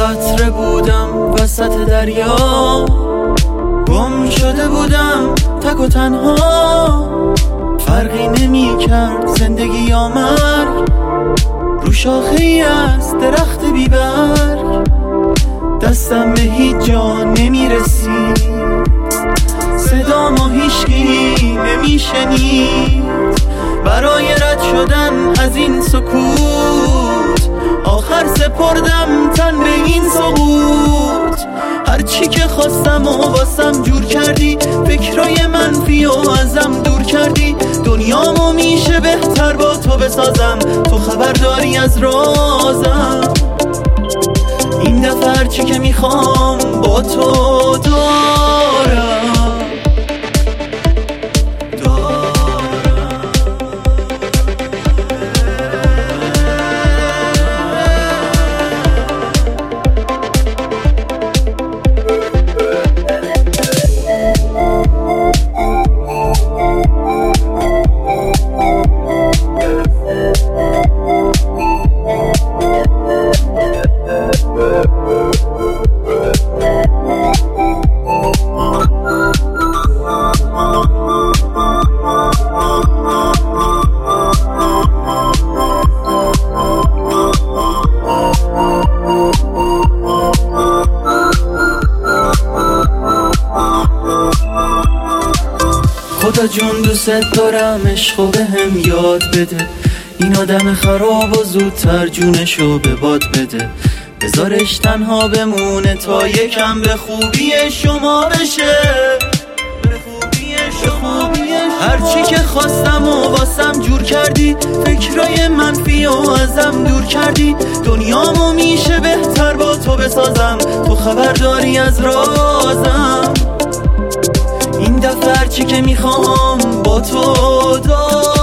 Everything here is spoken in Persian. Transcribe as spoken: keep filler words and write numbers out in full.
قطره بودم وسط دریا، گم شده بودم تک و تنها. فرقی نمی کرد زندگی یا مرگ، رو شاخه ای از درخت بیبرگ. دستم به هیچ جا نمی رسید، صدامو هیچکی نمی شنید. برای رد شدن از این سکوت، آخر سپردم تن به این سقوط. هرچی که خواستم و واسم جور کردی، فکرای منفی و ازم دور کردی. دنیامو میشه بهتر با تو بسازم، تو خبر داری از رازم. این دفعه هرچی که میخوام با تو دارم. خدا جون دوست دارم، عشقو به هم یاد بده. این آدم خراب و زودتر جونشو به باد بده. بذارش تنها بمونه تا یکم به خوبی شما بشه. هرچی که خواستم و واسم جور کردی، فکرای منفی و ازم دور کردی. دنیامو میشه بهتر با تو بسازم، تو خبر داری از رازم. این دفعه هرچی که میخوام با تو دارم.